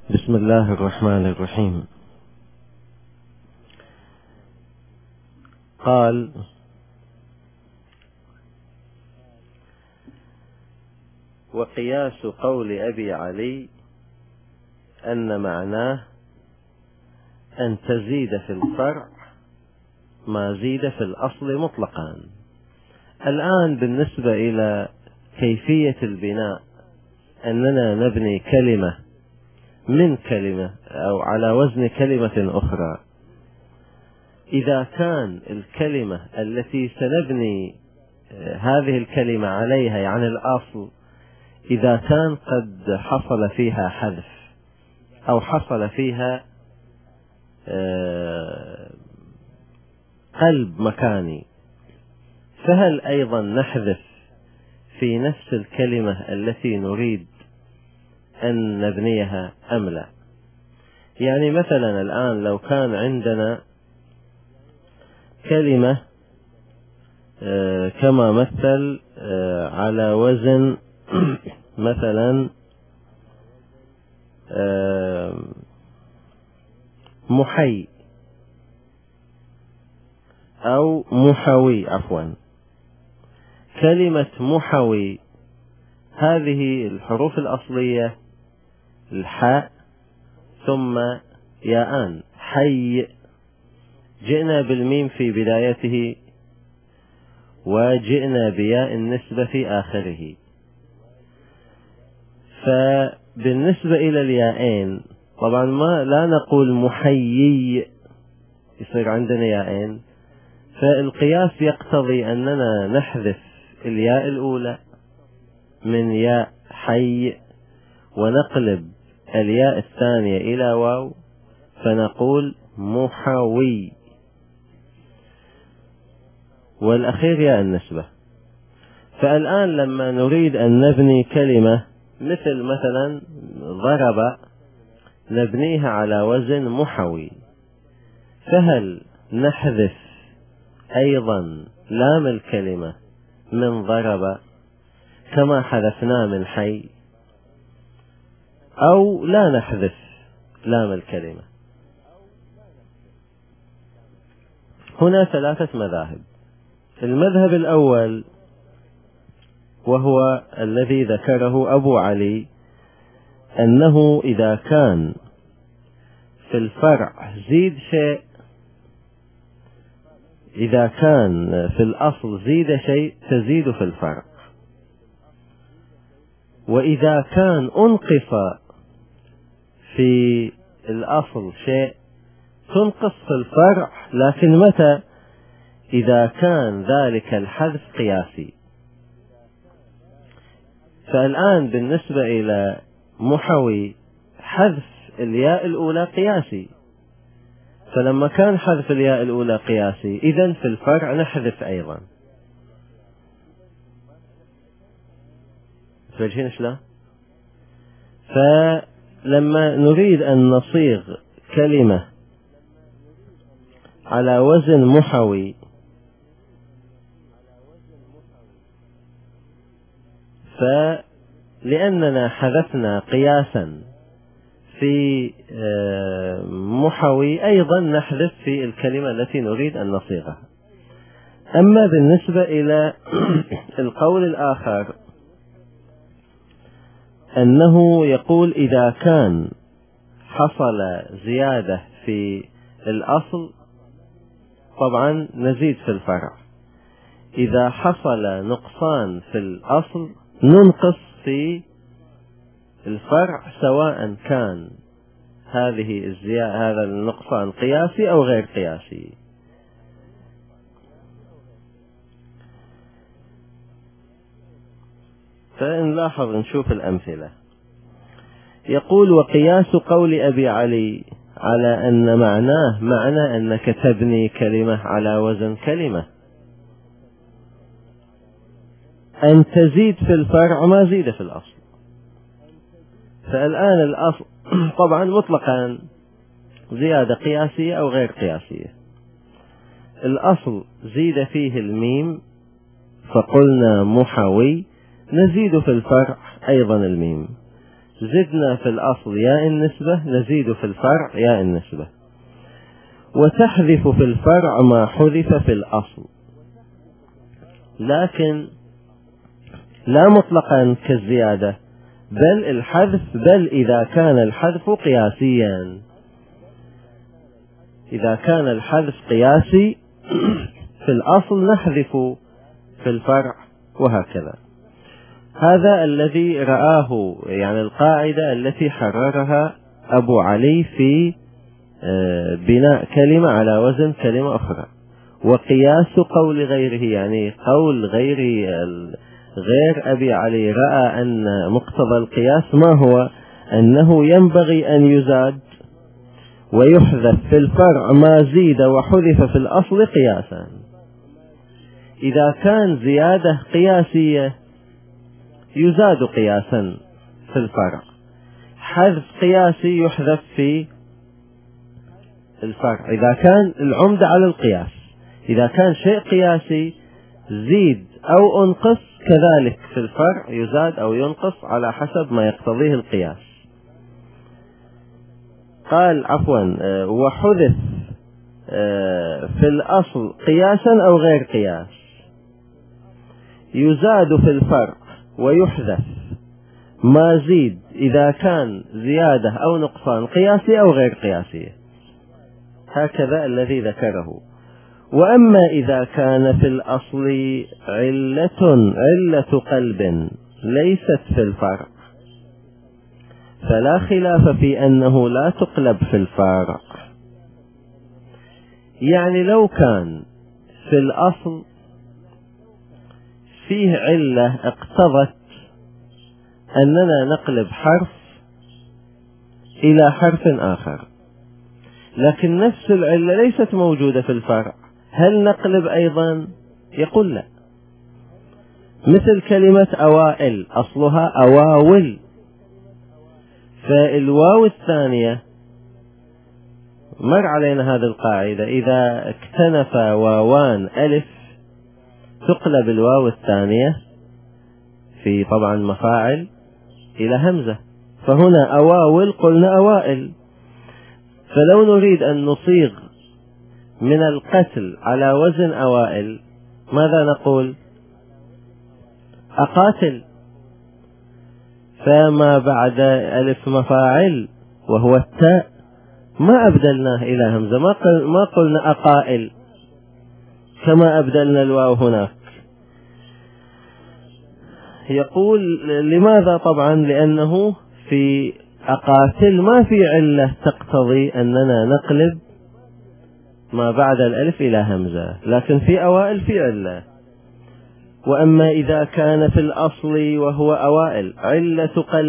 بسم الله الرحمن الرحيم. قال: وقياس قول أبي علي أن معناه أن تزيد في الفرع ما زيد في الأصل مطلقا. الآن بالنسبة إلى كيفية البناء، أننا نبني كلمة من كلمة أو على وزن كلمة أخرى، إذا كان الكلمة التي سنبني هذه الكلمة عليها، يعني الأصل، إذا كان قد حصل فيها حذف أو حصل فيها قلب مكاني، فهل أيضا نحذف في نفس الكلمة التي نريد أن نبنيها أم لا؟ يعني مثلا الآن لو كان عندنا كلمة كما مثل على وزن مثلا محي أو محوي، عفوا، كلمة محوي هذه الحروف الأصلية الحاء ثم ياءان، حي، جئنا بالميم في بدايته وجئنا بياء النسبة في آخره. فبالنسبة إلى الياءين طبعا لا نقول محيي، يصير عندنا ياءين، فالقياس يقتضي أننا نحذف الياء الأولى من ياء حي ونقلب الياء الثانية إلى واو، فنقول محوي، والأخير ياء النسبة. فالآن لما نريد أن نبني كلمة مثلا ضرب، نبنيها على وزن محوي، فهل نحذف أيضا لام الكلمة من ضرب كما حذفنا من حي، أو لا نحذف لام الكلمة؟ هنا ثلاثة مذاهب. المذهب الأول وهو الذي ذكره أبو علي، أنه إذا كان في الفرع زيد شيء، إذا كان في الأصل زيد شيء تزيد في الفرع، وإذا كان أنقص في الأصل شيء تنقص في الفرع، لكن متى؟ إذا كان ذلك الحذف قياسي. فالآن بالنسبة إلى محوي حذف الياء الأولى قياسي، فلما كان حذف الياء الأولى قياسي، إذن في الفرع نحذف أيضا. تفهمين شلون؟ فلما نريد أن نصيغ كلمة على وزن محوي، فلأننا حذفنا قياسا في محوي، أيضا نحذف في الكلمة التي نريد أن نصيغها. أما بالنسبة إلى القول الآخر، أنه يقول إذا كان حصل زيادة في الأصل طبعا نزيد في الفرع، إذا حصل نقصان في الأصل ننقص في الفرع، سواء كان هذا النقصان قياسي أو غير قياسي. فنلاحظ نشوف الأمثلة. يقول: وقياس قول أبي علي على أن معناه معنى أنك تبني كلمة على وزن كلمة، أن تزيد في الفرع ما زيد في الأصل. فالآن الأصل طبعا مطلقا زيادة قياسية أو غير قياسية. الأصل زيد فيه الميم فقلنا محوي، نزيد في الفرع أيضا الميم. زدنا في الأصل ياء النسبة نزيد في الفرع ياء النسبة. وتحذف في الفرع ما حذف في الأصل، لكن لا مطلقا كالزيادة، بل الحذف، بل إذا كان الحذف قياسيا، إذا كان الحذف قياسي في الأصل نحذف في الفرع، وهكذا. هذا الذي رآه، يعني القاعدة التي حررها أبو علي في بناء كلمة على وزن كلمة أخرى. وقياس قول غيره، يعني قول غير أبي علي رأى أن مقتضى القياس ما هو؟ أنه ينبغي أن يزاد ويحذف في الفرع ما زيد وحذف في الأصل قياسا. إذا كان زيادة قياسية يزاد قياسا في الفرع، حذف قياسي يحذف في الفرع إذا كان العمدة على القياس. إذا كان شيء قياسي زيد أو انقص، كذلك في الفرع يزاد أو ينقص على حسب ما يقتضيه القياس. قال وحذف في الأصل قياسا أو غير قياس، يزاد في الفرع ويحذف ما زيد إذا كان زيادة أو نقصان قياسي أو غير قياسي، هكذا الذي ذكره. وأما إذا كان في الأصل علة قلب ليست في الفرع فلا خلاف في أنه لا تقلب في الفرع. يعني لو كان في الأصل فيه علة اقتضت أننا نقلب حرف إلى حرف آخر، لكن نفس العلة ليست موجودة في الفرع، هل نقلب أيضا؟ يقول لا. مثل كلمة أوائل أصلها أواول، فالواو الثانية مر علينا هذه القاعدة، إذا اكتنف واوان ألف تقلب الواو الثانية في طبعا مفاعل إلى همزة، فهنا أواول قلنا أوائل. فلو نريد أن نصيغ من القتل على وزن أوائل ماذا نقول؟ أقاتل، فما بعد ألف مفاعل وهو التاء ما أبدلناه إلى همزة، ما قلنا أقائل كما أبدلنا الواو هناك. يقول لماذا؟ طبعا لأنه في أقاتل ما في علة تقتضي أننا نقلب ما بعد الألف إلى همزة، لكن في أوائل في علة. وأما إذا كان في الأصل وهو أوائل علة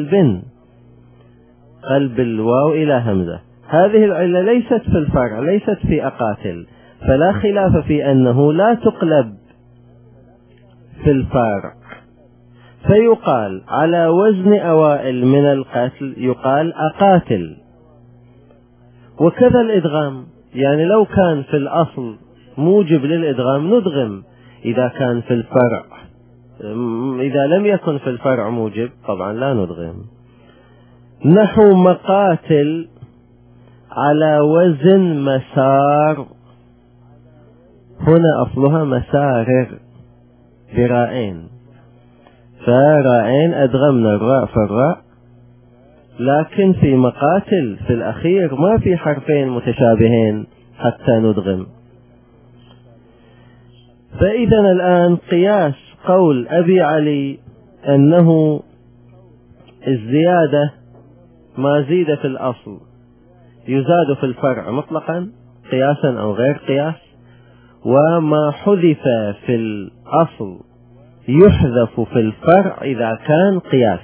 قلب الواو إلى همزة، هذه العلة ليست في الفرع، ليست في أقاتل، فلا خلاف في أنه لا تقلب في الفرع، فيقال على وزن أوائل من القتل يقال أقاتل. وكذا الإدغام، يعني لو كان في الأصل موجب للإدغام ندغم، إذا كان في الفرع، إذا لم يكن في الفرع موجب طبعا لا ندغم. نحو مقاتل على وزن مسار، هنا أصلها مسارر برائين، فرائين أدغمنا الراء في الراء، لكن في مقاتل في الأخير ما في حرفين متشابهين حتى ندغم. فإذا الآن قياس قول أبي علي أنه الزيادة ما زيد في الأصل يزاد في الفرع مطلقا قياسا أو غير قياس، وما حذف في الأصل يحذف في الفرع إذا كان قياس.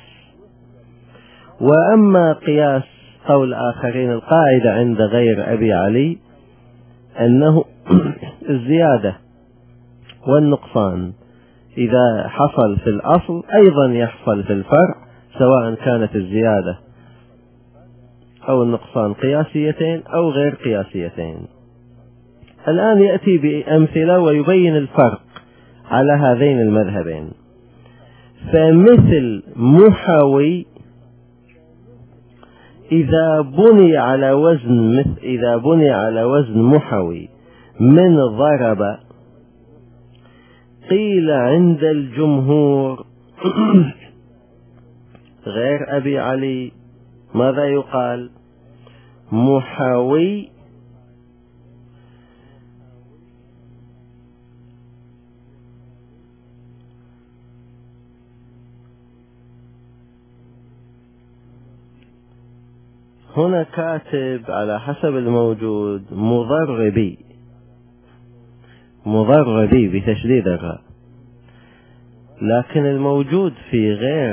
وأما قياس قول آخرين، القاعدة عند غير أبي علي أنه الزيادة والنقصان إذا حصل في الأصل أيضا يحصل في الفرع، سواء كانت الزيادة أو النقصان قياسيتين أو غير قياسيتين. الآن يأتي بأمثلة ويبين الفرق على هذين المذهبين. فمثل محاوي إذا بني على وزن محوي من ضرب، قيل عند الجمهور غير أبي علي ماذا يقال؟ محوي هنا كاتب على حسب الموجود مضربي بتشديد الراء، لكن الموجود في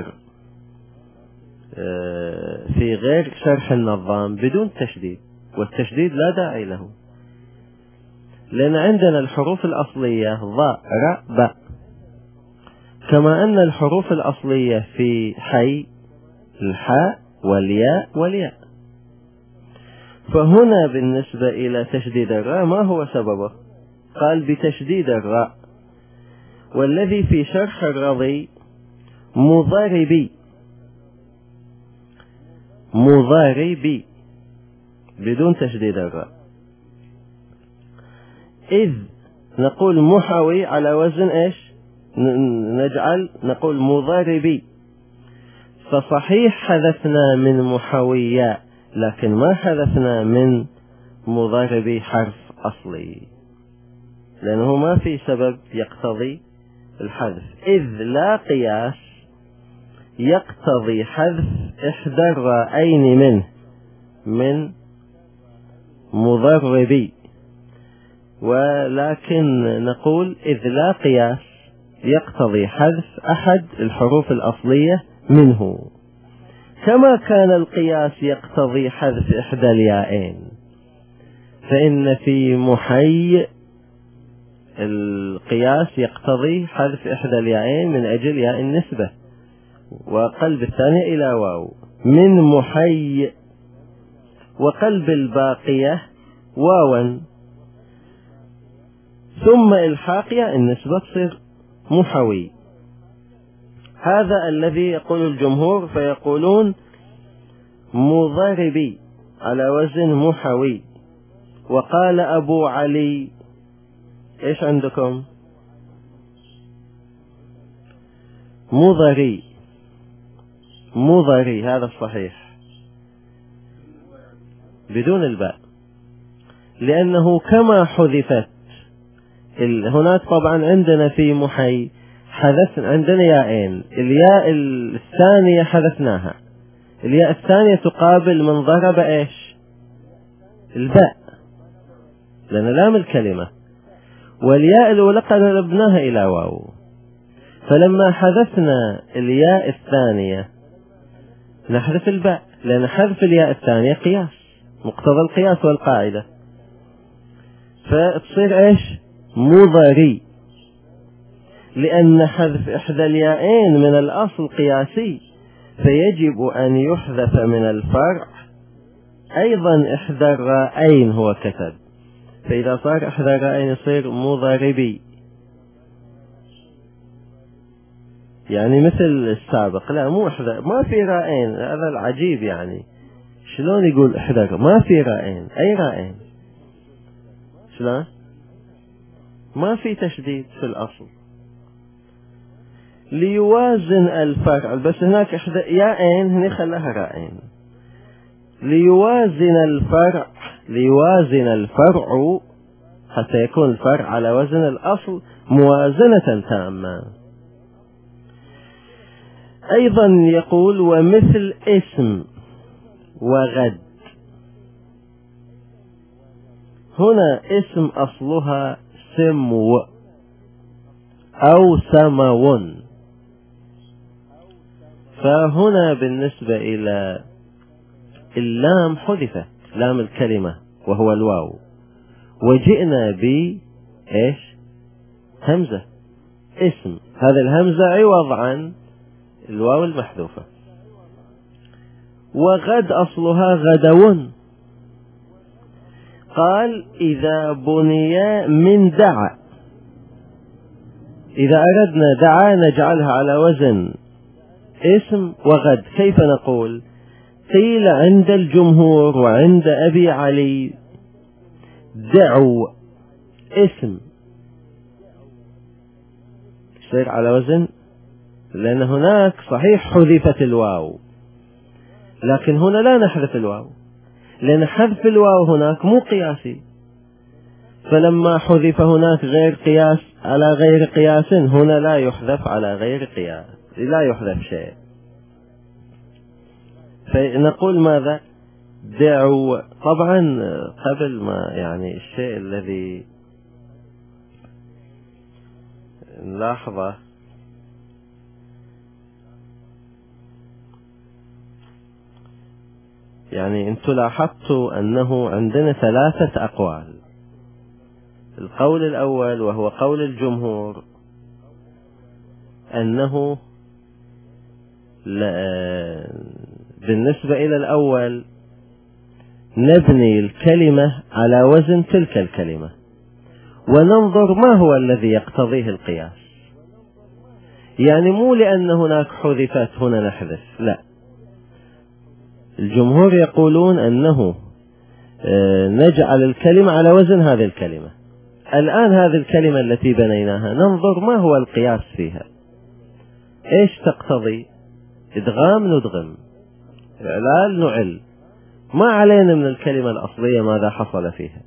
غير شرح النظام بدون تشديد، والتشديد لا داعي له، لأن عندنا الحروف الأصلية ضاء راء باء، كما أن الحروف الأصلية في حي الحاء والياء. فهنا بالنسبة إلى تشديد الراء ما هو سببه؟ قال بتشديد الراء، والذي في شرح الرضي مضاربي بدون تشديد الراء. إذ نقول محوي على وزن إيش؟ نقول مضاربي، فصحيح حذفنا من محوياء، لكن ما حذفنا من مضاربي حرف أصلي، لأنه ما في سبب يقتضي الحذف، إذ لا قياس يقتضي حذف إحدى الراءين منه من مضربي، ولكن نقول إذ لا قياس يقتضي حذف أحد الحروف الأصلية منه، كما كان القياس يقتضي حذف إحدى اليائين، فإن في محي القياس يقتضي حذف إحدى اليائين من أجل ياء النسبة وقلب الثانية إلى واو من محي، وقلب الباقية واوا، ثم الحاق ياء النسبة تصير محوي. هذا الذي يقول الجمهور، فيقولون مضاربي على وزن محوي. وقال أبو علي إيش عندكم؟ مضري، هذا الصحيح بدون الباء، لأنه كما حذفت هناك طبعا عندنا في محي حذفنا عندنا ياءين، الياء الثانية حذفناها، الياء الثانية تقابل من ضرب إيش؟ الباء، لأن لام الكلمة، والياء الأولى قلبناها إلى واو، فلما حذفنا الياء الثانية نحذف الباء، لأن حذف الياء الثانية قياس، مقتضى القياس والقاعدة، فتصير إيش؟ مضري، لأن حذف إحدى اليائين من الأصل قياسي، فيجب أن يحذف من الفرع أيضا إحدى الرائين هو كتب، فإذا صار إحدى الرائين يصير مضربي، يعني مثل السابق، لا مو إحدى، ما في رائين، هذا العجيب، يعني شلون يقول إحدى، ما في رائين، أي رائين؟ شلون؟ ما في تشديد في الأصل، ليوازن الفرع، بس هناك إحدى ياءين هنا خلاها رائين، ليوازن الفرع حتى يكون الفرع على وزن الأصل موازنة تامة. أيضا يقول ومثل اسم وغد، هنا اسم أصلها سمو أو سمو، فهنا بالنسبة إلى اللام حذفت لام الكلمة وهو الواو، وجئنا إيش؟ همزة اسم، هذا الهمزة عوض عن الواو المحذوفة. وغد أصلها غدون، قال إذا بني من دعا، إذا أردنا دعا نجعلها على وزن اسم وغد، كيف نقول؟ قيل عند الجمهور وعند أبي علي دعوا اسم يصير على وزن، لأن هناك صحيح حذفت الواو، لكن هنا لا نحذف الواو، لأن حذف الواو هناك مو قياسي، فلما حذف هناك غير قياس على غير قياس، هنا لا يحذف على غير قياس، لا يحذف شيء. فنقول ماذا؟ دعوا. طبعا قبل ما يعني الشيء الذي نلاحظه يعني انتم لاحظتوا أنه عندنا 3 أقوال. القول الأول وهو قول الجمهور أنه بالنسبة إلى الأول نبني الكلمة على وزن تلك الكلمة وننظر ما هو الذي يقتضيه القياس، يعني مو لأن هناك حذفت هنا نحذف، لا. الجمهور يقولون أنه نجعل الكلمة على وزن هذه الكلمة. الآن هذه الكلمة التي بنيناها ننظر ما هو القياس فيها، إيش تقتضي؟ إدغام ندغم، إعلال نعل، ما علينا من الكلمة الأصلية ماذا حصل فيها.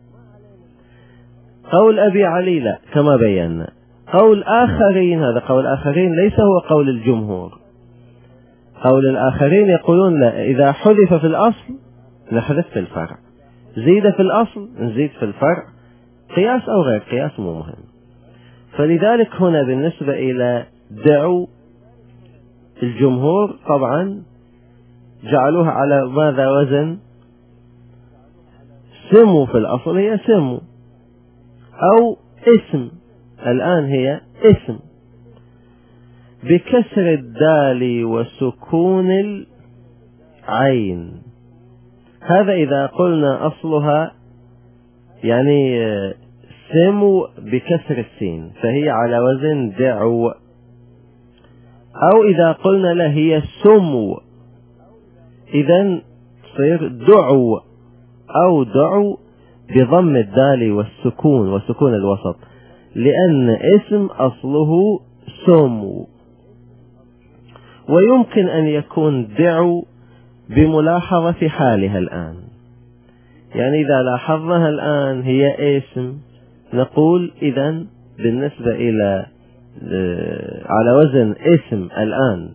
قول أبي علي لا، كما بينا. قول آخرين، هذا قول آخرين ليس هو قول الجمهور. قول الآخرين يقولون لا، إذا حذف في الأصل نحذف في الفرع، زيد في الأصل نزيد في الفرع، قياس أو غير قياس مو مهم. فلذلك هنا بالنسبة إلى دعوا الجمهور طبعا جعلوها على ماذا وزن؟ سموا في الأصل هي سموا أو اسم، الآن هي اسم بكسر الدال وسكون العين. هذا إذا قلنا أصلها يعني سموا بكسر السين فهي على وزن دعوا، أو إذا قلنا لا هي سموا إذن تصير دعوا أو دعوا بضم الدال والسكون وسكون الوسط، لأن اسم أصله سموا. ويمكن أن يكون دعوا بملاحظة حالها الآن، يعني إذا لاحظناها الآن هي اسم، نقول إذن بالنسبة إلى على وزن اسم الآن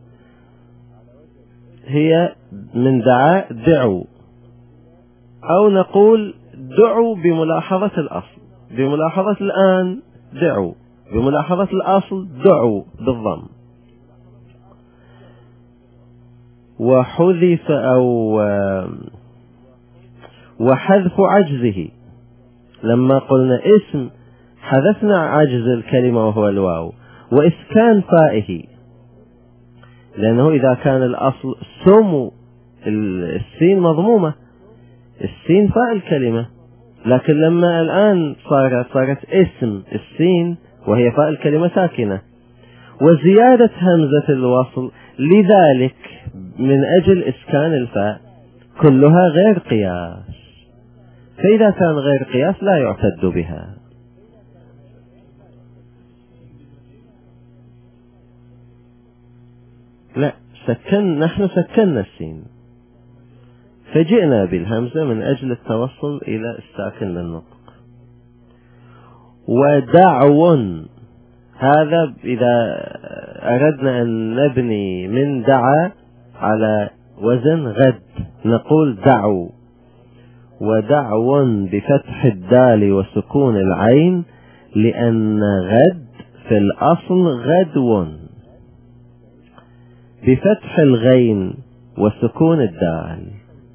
هي من دعاء دعوا، أو نقول دعوا بملاحظة الأصل، بملاحظة الآن دعوا، بملاحظة الأصل دعوا بالضم. وحذف أو وحذف عجزه، لما قلنا اسم حذفنا عجز الكلمة وهو الواو، وإسكان فائه، لأنه إذا كان الأصل سمو السين مضمومة، السين فاء الكلمة، لكن لما الآن صارت اسم السين وهي فاء الكلمة ساكنة، وزيادة همزة الوصل، لذلك من أجل إسكان الفاء كلها غير قياس، فإذا كان غير قياس لا يعتد بها. لا، نحن سكننا السين فجئنا بالهمزة من أجل التوصل إلى الساكن للنطق. ودعو، هذا إذا أردنا أن نبني من دعا على وزن غد نقول دعو. ودعو بفتح الدال وسكون العين، لأن غد في الأصل غدو، بفتح الغين وسكون الدال.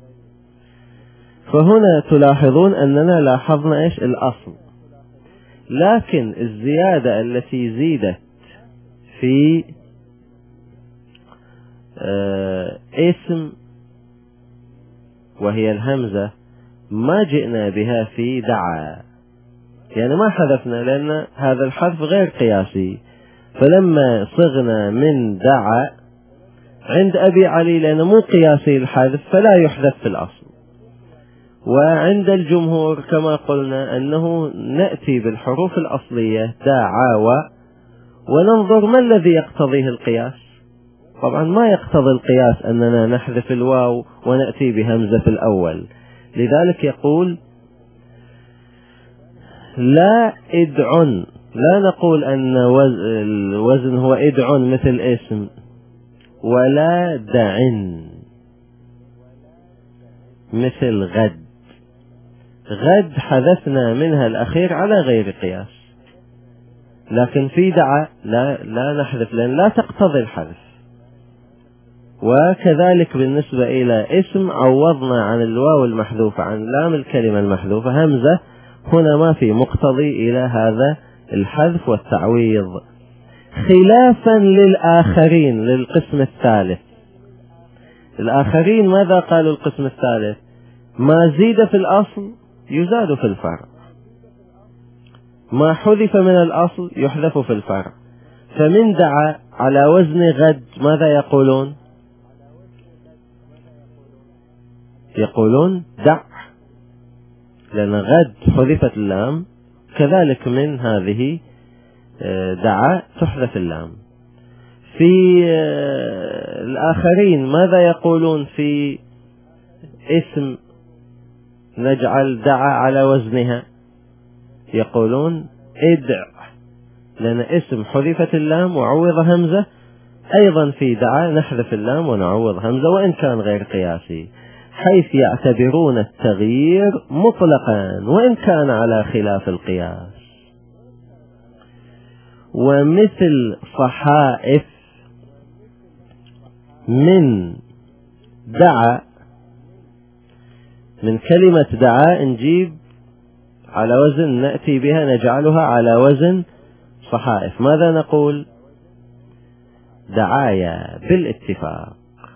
فهنا تلاحظون أننا لاحظنا إيش الأصل، لكن الزيادة التي زيدت في اسم وهي الهمزة ما جئنا بها في دعا، يعني ما حذفنا، لأن هذا الحذف غير قياسي. فلما صغنا من دعا عند أبي علي لأنه مو قياسي الحذف فلا يحذف في الأصل. وعند الجمهور كما قلنا أنه نأتي بالحروف الأصلية داعا وننظر ما الذي يقتضيه القياس. طبعا ما يقتضي القياس أننا نحذف الواو ونأتي بهمزة في الأول، لذلك يقول لا إدع، لا نقول أن الوزن هو إدع مثل اسم، ولا دع مثل غد. غد حذفنا منها الأخير على غير قياس، لكن في دعا لا نحذف لأن لا تقتضي الحذف. وكذلك بالنسبة إلى اسم عوضنا عن الواو المحذوفة عن لام الكلمة المحذوفة همزة، هنا ما في مقتضي إلى هذا الحذف والتعويض، خلافا للآخرين للقسم الثالث. الآخرين ماذا قالوا القسم الثالث؟ ما زيد في الأصل يزاد في الفرع، ما حذف من الأصل يحذف في الفرع. فمن دعا على وزن غد ماذا يقولون؟ يقولون دع، لأن غد حذفت اللام، كذلك من هذه دعا تحذف اللام. في الآخرين ماذا يقولون في اسم نجعل دعا على وزنها؟ يقولون ادع، لأن اسم حذفت اللام وعوض همزة، أيضا في دعا نحذف اللام ونعوض همزة وإن كان غير قياسي، حيث يعتبرون التغيير مطلقا وإن كان على خلاف القياس. ومثل صحائف من دعا، من كلمة دعا نجيب على وزن نأتي بها نجعلها على وزن صحائف، ماذا نقول؟ دعايا بالاتفاق،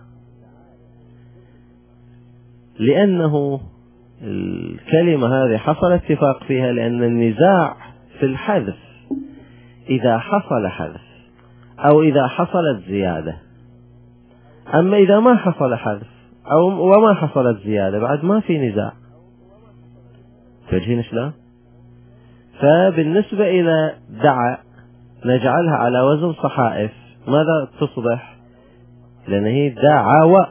لأنه الكلمة هذه حصل اتفاق فيها، لأن النزاع في الحذف إذا حصل حذف أو إذا حصلت زيادة. أما إذا ما حصل حذف وما حصلت زيادة بعد ما في نزاع. تجهين شلون؟ فبالنسبة إلى دعا نجعلها على وزن صحائف، ماذا تصبح؟ لأن هي دعا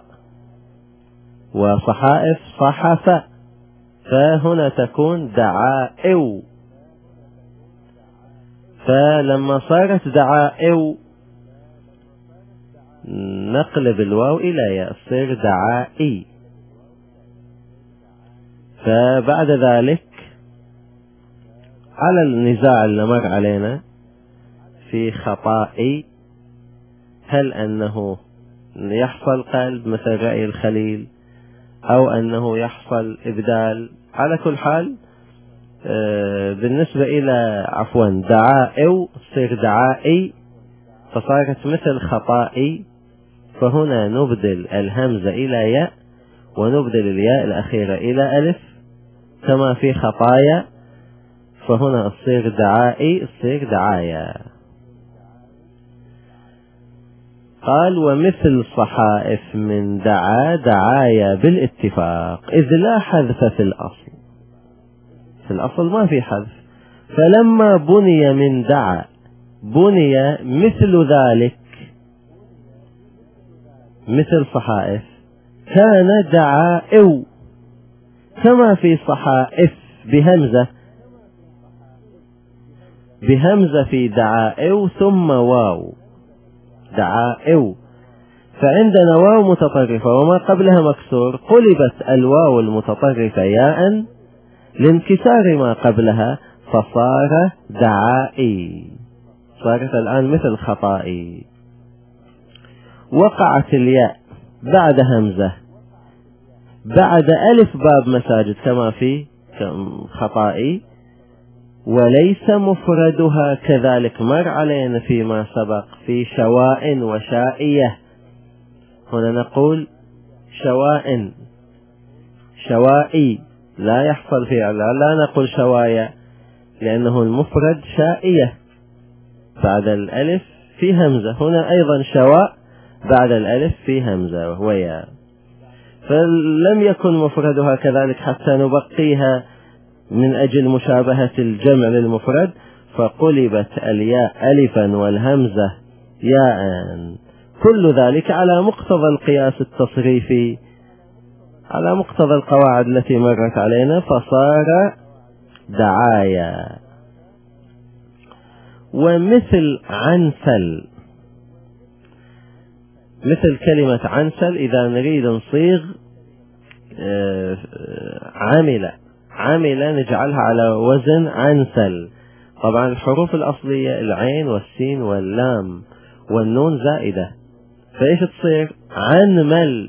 وصحائف صحف، فهنا تكون دعائو. فلما صارت دعائو نقلب الواو إلى ياء تصير دعائي. فبعد ذلك على النزاع اللي مر علينا في خطائي، هل أنه يحصل قلب مثل رأي الخليل أو أنه يحصل إبدال؟ على كل حال بالنسبة إلى دعائو تصير دعائي، فصارت مثل خطائي، فهنا نبدل الهمزة إلى ياء ونبدل الياء الأخيرة إلى ألف كما في خطايا، فهنا تصير دعائي تصير دعايا. قال ومثل صحائف من دعا دعايا بالاتفاق، إذ لا حذف في الأصل، في الأصل ما في حذف، فلما بني من دعا بني مثل ذلك مثل صحائف كان دعائو، كما في صحائف بهمزة في دعائو ثم واو دعائو، فعندنا واو متطرفة وما قبلها مكسور، قلبت الواو المتطرفة ياء لانكسار ما قبلها فصار دعائي، صارت الآن مثل خطائي. وقعت الياء بعد همزة بعد ألف باب مساجد كما في خطائي، وليس مفردها كذلك مر علينا فيما سبق في شواء وشائية. هنا نقول شواء شوائي، لا يحصل فيه لا نقول شوايا لأنه المفرد شائية بعد الألف في همزة. هنا أيضا شواء بعد الألف في همزة وهو ياء، فلم يكن مفردها كذلك حتى نبقيها من أجل مشابهة الجمع للمفرد، فقلبت الياء ألفا والهمزة ياء، كل ذلك على مقتضى القياس التصريفي، على مقتضى القواعد التي مرت علينا، فصار دعايا. ومثل عنسل، مثل كلمة عنسل إذا نريد نصيغ عاملة نجعلها على وزن عنسل. طبعا الحروف الأصلية العين والسين واللام والنون زائدة، فإيش تصير؟ عنمل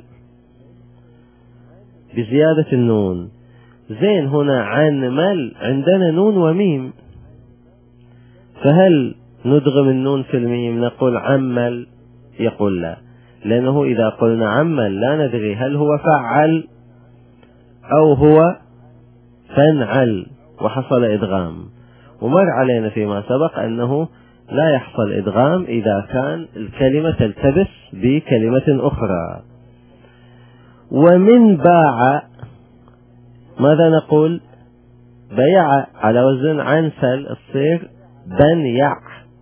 بزيادة النون. زين، هنا عنمل عندنا نون وميم، فهل ندغم النون في الميم نقول عمل؟ يقول لا، لأنه إذا قلنا عمل لا ندري هل هو فعل أو هو فنعل، وحصل إدغام. ومر علينا فيما سبق أنه لا يحصل إدغام إذا كان الكلمة تلتبس بكلمة أخرى. ومن باع، ماذا نقول؟ بيع على وزن عنسل تصير بنيع.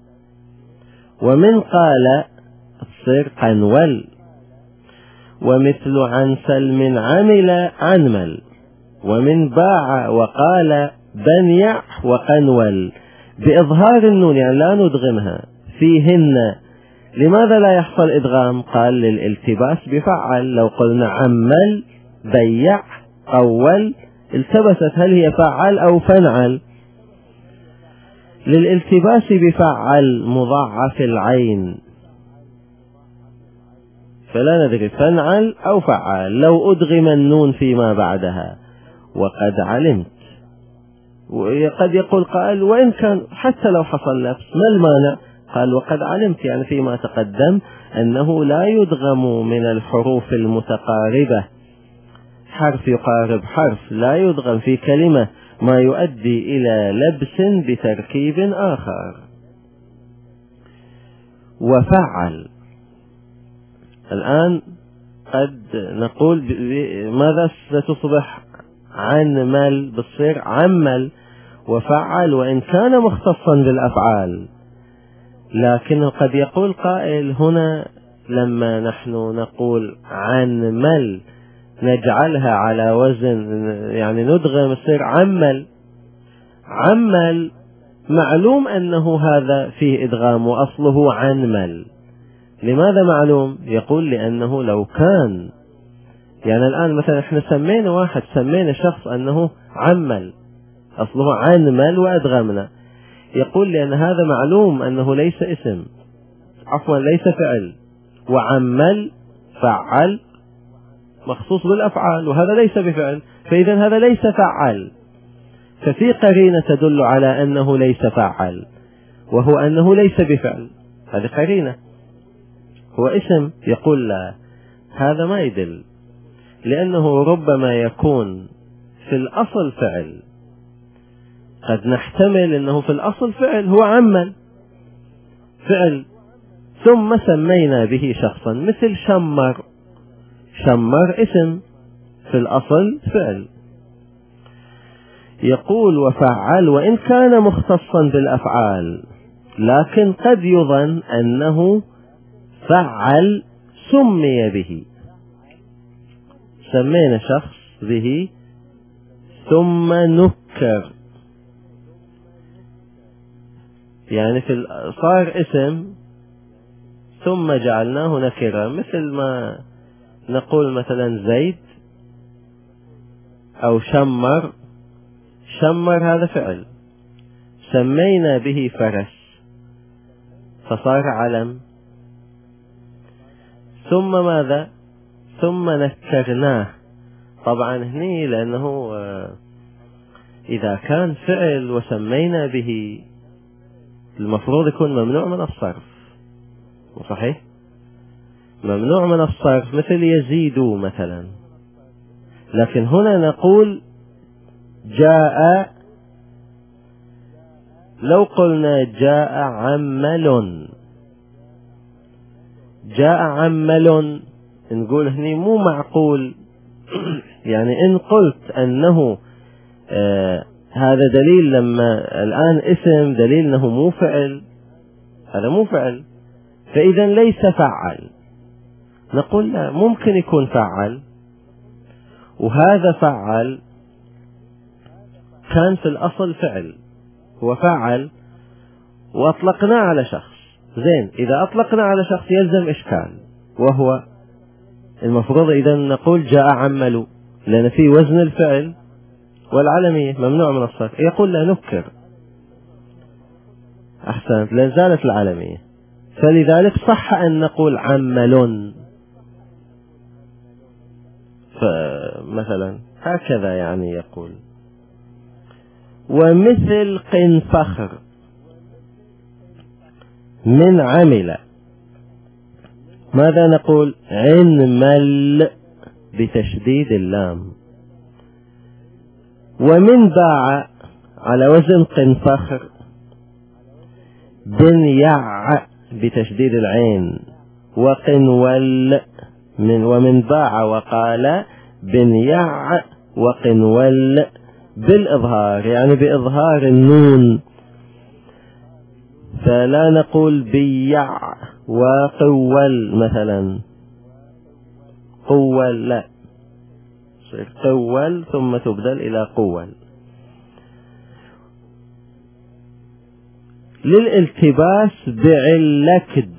ومن قال تصير قنول. ومثل عنسل من عمل عنمل. ومن باع وقال بنيع وقنول، بإظهار النون يعني لا ندغمها فيهن. لماذا لا يحصل إدغام؟ قال للالتباس بفعل. لو قلنا عمل بيع قول التبست، هل هي فعل أو فنعل؟ للالتباس بفعل مضاعف العين، فلا ندري فنعل أو فعل. لو أدغم النون فيما بعدها وقد علمت، وقد يقول قائل وإن كان حتى لو حصل لبس ما المانع؟ قال وقد علمت، يعني فيما تقدم أنه لا يدغم من الحروف المتقاربة حرف يقارب حرف، لا يدغم في كلمة ما يؤدي إلى لبس بتركيب آخر. وفعل، الآن قد نقول ماذا ستصبح؟ عنمل بتصير عمل. وفعل وإن كان مختصا بالأفعال، لكن قد يقول قائل هنا لما نحن نقول عنمل نجعلها على وزن يعني ندغم تصير عمل. عمل معلوم أنه هذا فيه إدغام وأصله عنمل. لماذا معلوم؟ يقول لأنه لو كان يعني الآن مثلا احنا سمينا واحد، سمينا شخص أنه عمل أصله عنمل وأدغمنا، يقول لأن هذا معلوم أنه ليس اسم، عفوا ليس فعل، وعمل فعل مخصوص بالأفعال وهذا ليس بفعل، فإذا هذا ليس فعل، ففي قرينة تدل على أنه ليس فعل وهو أنه ليس بفعل، هذه قرينة. هو اسم، يقول لا، هذا ما يدل، لأنه ربما يكون في الأصل فعل، قد نحتمل أنه في الأصل فعل، هو عمل فعل ثم سمينا به شخصا، مثل شمر. شمر اسم في الأصل فعل. يقول وفعل وإن كان مختصا بالأفعال، لكن قد يظن أنه فعل سمي به، سمينا شخص به ثم نكر، يعني صار اسم ثم جعلناه نكرة، مثل ما نقول مثلا زيد أو شمر. شمر هذا فعل، سمينا به فرس فصار علم، ثم ماذا؟ ثم نكرناه. طبعا هني لأنه إذا كان فعل وسمينا به المفروض يكون ممنوع من الصرف، صحيح؟ ممنوع من الصرف مثل يزيد مثلا، لكن هنا نقول جاء. لو قلنا جاء عمل جاء عمل، نقول هني مو معقول. يعني إن قلت أنه هذا دليل، لما الآن اسم دليل أنه مو فعل، هذا مو فعل، فإذا ليس فعل. نقول لا، ممكن يكون فعل، وهذا فعل كان في الأصل فعل، هو فعل وأطلقنا على شخص. زين، إذا أطلقنا على شخص يلزم إشكال، وهو المفروض إذا نقول جاء عمل، لأن في وزن الفعل والعلمية ممنوع من الصرف. يقول لا نكر، أحسنت، لا زالت العلمية، فلذلك صح أن نقول عمل. فمثلا هكذا يعني يقول. ومثل قنفخر من عمل، ماذا نقول؟ عنمل بتشديد اللام. ومن باع على وزن قنفخر بنيع بتشديد العين. وقنول ومن باع وقال بنيع وقنول بالإظهار، يعني بإظهار النون، فلا نقول بيع وقول مثلا، قول لا، قول ثم تبدل إلى قول. للالتباس بعلكد،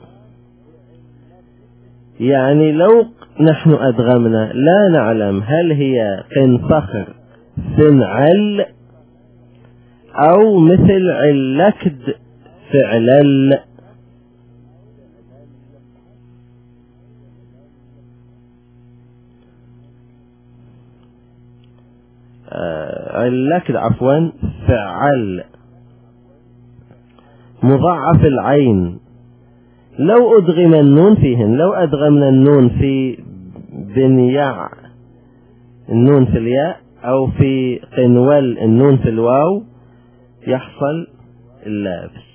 يعني لو نحن أدغمنا لا نعلم هل هي قنفخر فنعل أو مثل علكد فعلل. علكد عفوا فعل مضاعف العين. لو أدغم النون فيهن، لو أدغمنا النون في بنيع النون في الياء، أو في قنول النون في الواو، يحصل اللبس.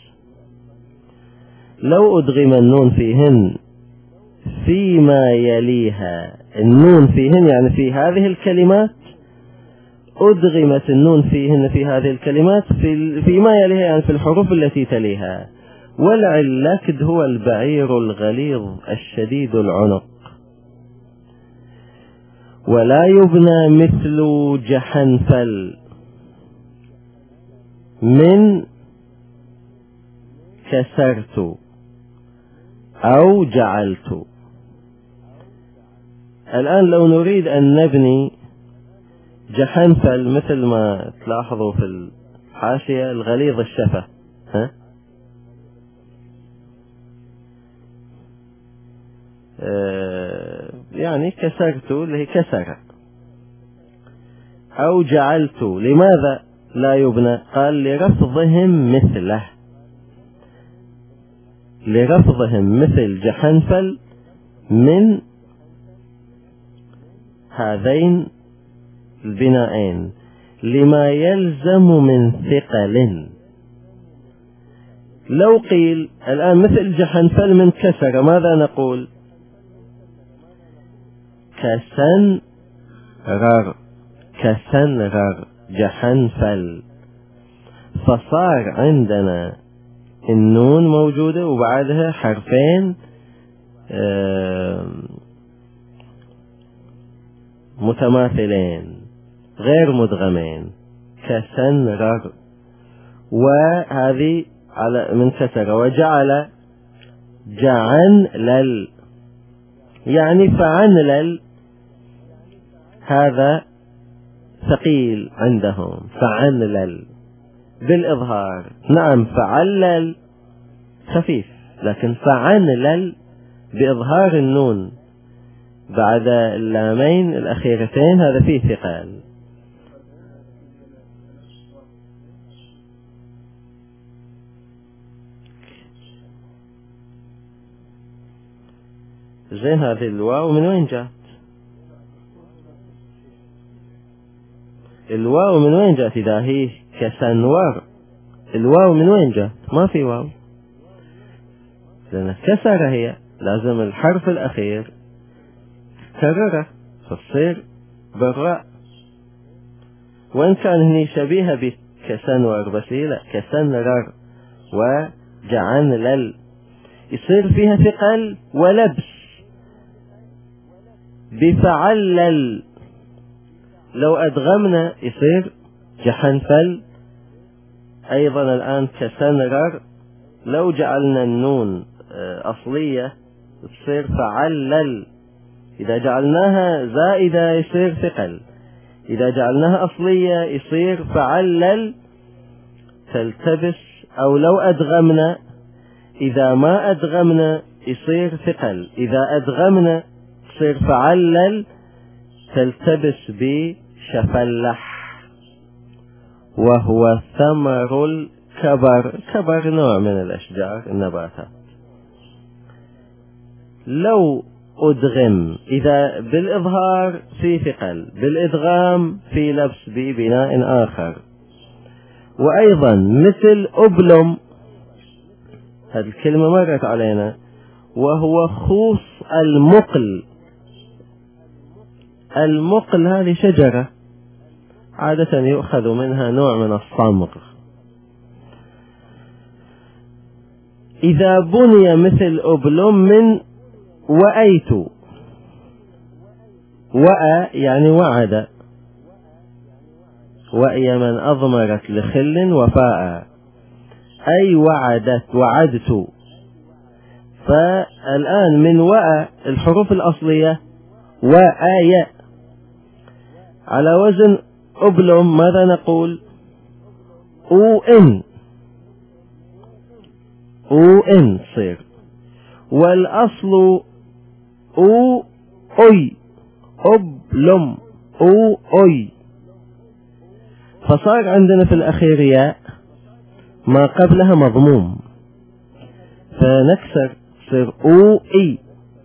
لو أدغم النون فيهن فيما يليها، النون فيهن يعني في هذه الكلمات، أدغمت النون فيهن في هذه الكلمات فيما يليها، يعني في الحروف التي تليها. والعلكد هو البعير الغليظ الشديد العنق. ولا يبنى مثل جحنفل من كسرت أو جعلت. الآن لو نريد أن نبني جحنفل مثل ما تلاحظوا في الحاشية الغليظ الشفة، يعني كسرت اللي هي كسر، أو جعلت. لماذا لا يبنى؟ قال لرفضهم مثله، لرفضهم مثل جحنفل من هذين البنائين لما يلزم من ثقل. لو قيل الآن مثل جحنفل من كسر، ماذا نقول؟ كسنرر، كسنرر جحنفل. فصار عندنا النون موجودة وبعدها حرفين متماثلين غير مدغمين، كسنرر. وهذه على من كسر. وجعل جعنلل، يعني فعنلل، هذا ثقيل عندهم، فعنلل بالإظهار. نعم فعلل خفيف، لكن فعنلل بإظهار النون بعد اللامين الأخيرتين، هذا فيه ثقال. زين، هذه الواو من وين جاءت؟ الواو من وين جاءت؟ إذا هي كسنور، الواو من وين جاءت؟ ما في واو، لأن كسر هي. لازم الحرف الأخير كرره فتصير بالراء، وإن كان هني شبيهة بكسنور بس هي لا كسنرر وجعنلل، يصير فيها ثقل ولبس بفعلل. لو أدغمنا يصير جحنفل. أيضا الآن كسنرر لو جعلنا النون أصلية تصير فعلل، إذا جعلناها زائدة يصير ثقل، إذا جعلناها أصلية يصير فعلل تلتبس. أو لو أدغمنا، إذا ما أدغمنا يصير ثقل، إذا أدغمنا يصير فعلل تلتبس بشفلح. وهو ثمر الكبر، كبر نوع من الأشجار النباتات. لو أدغم إذا بالإظهار في ثقل، بالإدغام في لبس ببناء آخر. وأيضا مثل أبلم، هذه الكلمة مرت علينا، وهو خوص المقل. المقل هذه شجرة عادة يؤخذ منها نوع من الصمغ. إذا بني مثل أبلم من وأيت، وأ يعني وعد، وأي من أضمرت لخل وفاء، أي وعدت. فالآن من وأ الحروف الأصلية وآية على وزن أبلم ماذا نقول؟ أو إن صير، والأصل أي أبلم أي، فصار عندنا في الأخير ياء ما قبلها مضموم فنكسر صير أي.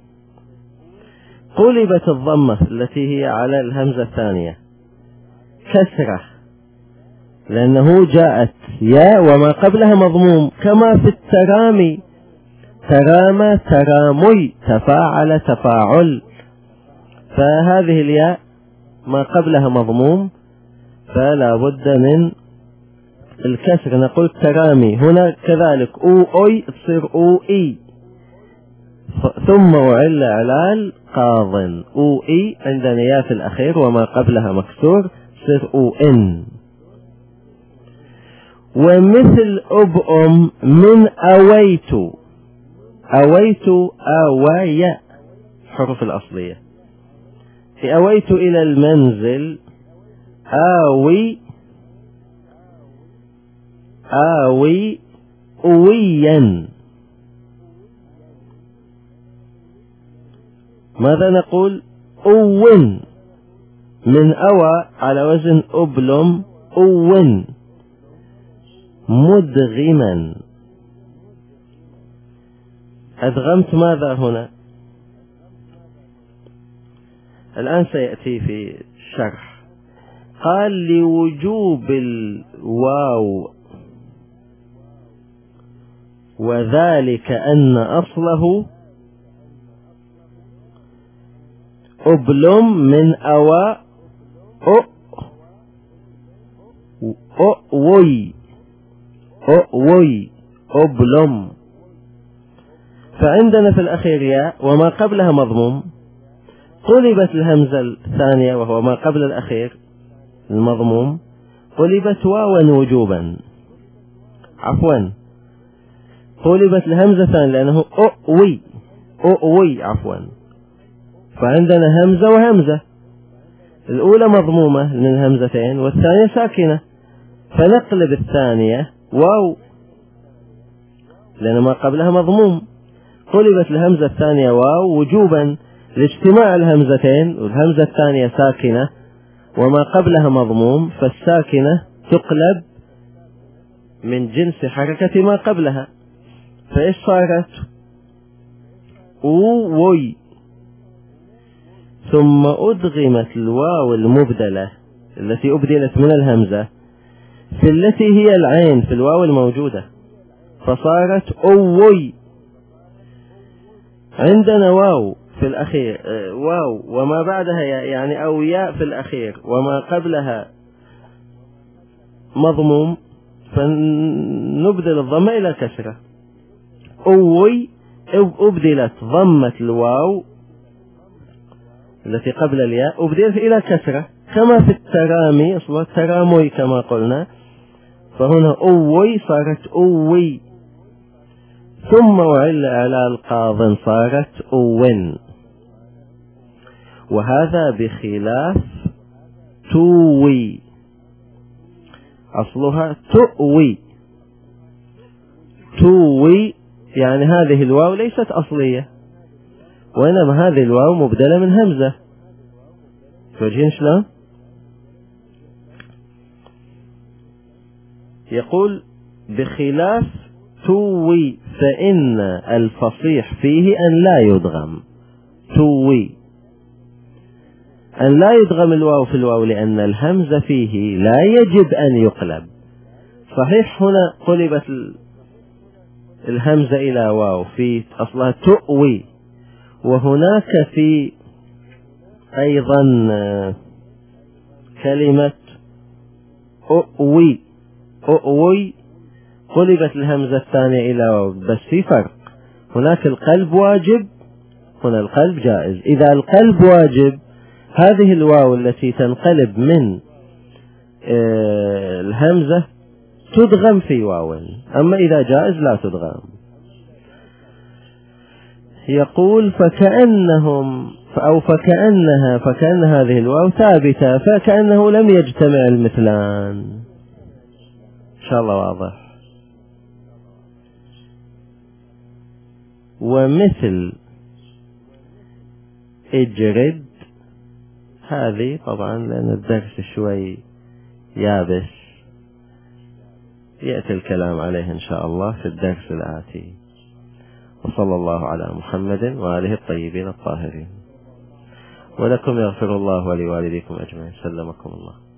قلبت الضمة التي هي على الهمزة الثانية كسرة، لأنه جاءت ياء وما قبلها مضموم، كما في الترامي، ترامى ترامي، تفاعل تفاعل، فهذه الياء ما قبلها مضموم فلا بد من الكسر، نقول ترامي. هنا كذلك أي تصير أي، ثم أعل علال قاض أي، عندنا ياء في الأخير وما قبلها مكسور تصير أن. ومثل أبأم من أويت، أويا حروف الأصلية. في أويت إلى المنزل آوي أويا، ماذا نقول؟ أون. من أوى على وزن أبلم أون، مدغما. أدغمت ماذا هنا؟ الآن سيأتي في الشرح. قال لوجوب الواو وذلك أن أصله أبلم من أوى أوي أبلم. فعندنا في الأخير ياء وما قبلها مضموم، قلبت الهمزة الثانية وهو ما قبل الأخير المضموم، قلبت واوا وجوبا، قلبت الهمزة الثانية لأنه أوي فعندنا همزة وهمزة، الأولى مضمومة من الهمزتين والثانية ساكنة، فنقلب الثانية واو لأن ما قبلها مضموم، قلبت الهمزة الثانية واو وجوبا لاجتماع الهمزتين، والهمزة الثانية ساكنة وما قبلها مضموم، فالساكنة تقلب من جنس حركة ما قبلها، فإيش صارت؟ أوي. ثم أدغمت الواو المبدلة التي أبدلت من الهمزة في التي هي العين في الواو الموجودة، فصارت أوي. عندنا واو في الأخير، واو وما بعدها يعني أو ياء في الأخير وما قبلها مضموم، فنبدل الضمة إلى كسرة. أوي أبدلت ضمة الواو التي قبل الياء أبدلت إلى كسرة، كما في الترامي، أصلا الترامي كما قلنا، فهنا أوي صارت أوي، ثم وعل على القاض صارت أوين. وهذا بخلاف توي، أصلها تؤوي. توي يعني هذه الواو ليست أصلية، وإنما هذه الواو مبدلة من همزة. توجهين شلون؟ يقول بخلاف توي فإن الفصيح فيه أن لا يدغم. توي أن لا يدغم الواو في الواو لأن الهمزة فيه لا يجب أن يقلب. صحيح هنا قلبت الهمزة إلى واو في أصلها تؤوي، وهناك في أيضا كلمة أؤوي، أؤوي قلبت الهمزة الثانية إلى واو، بس في فرق، هناك القلب واجب، هنا القلب جائز. إذا القلب واجب هذه الواو التي تنقلب من الهمزة تدغم في واو، أما إذا جائز لا تدغم. يقول فكأنهم أو فكأن هذه الواو ثابتة، فكأنه لم يجتمع المثلان. إن شاء الله واضح. ومثل اجرد، هذه طبعا لأن الدرس شوي يابس يأتي الكلام عليه إن شاء الله في الدرس الآتي. وصلى الله على محمد وآله الطيبين الطاهرين. ولكم يغفر الله ولوالديكم أجمعين. سلمكم الله.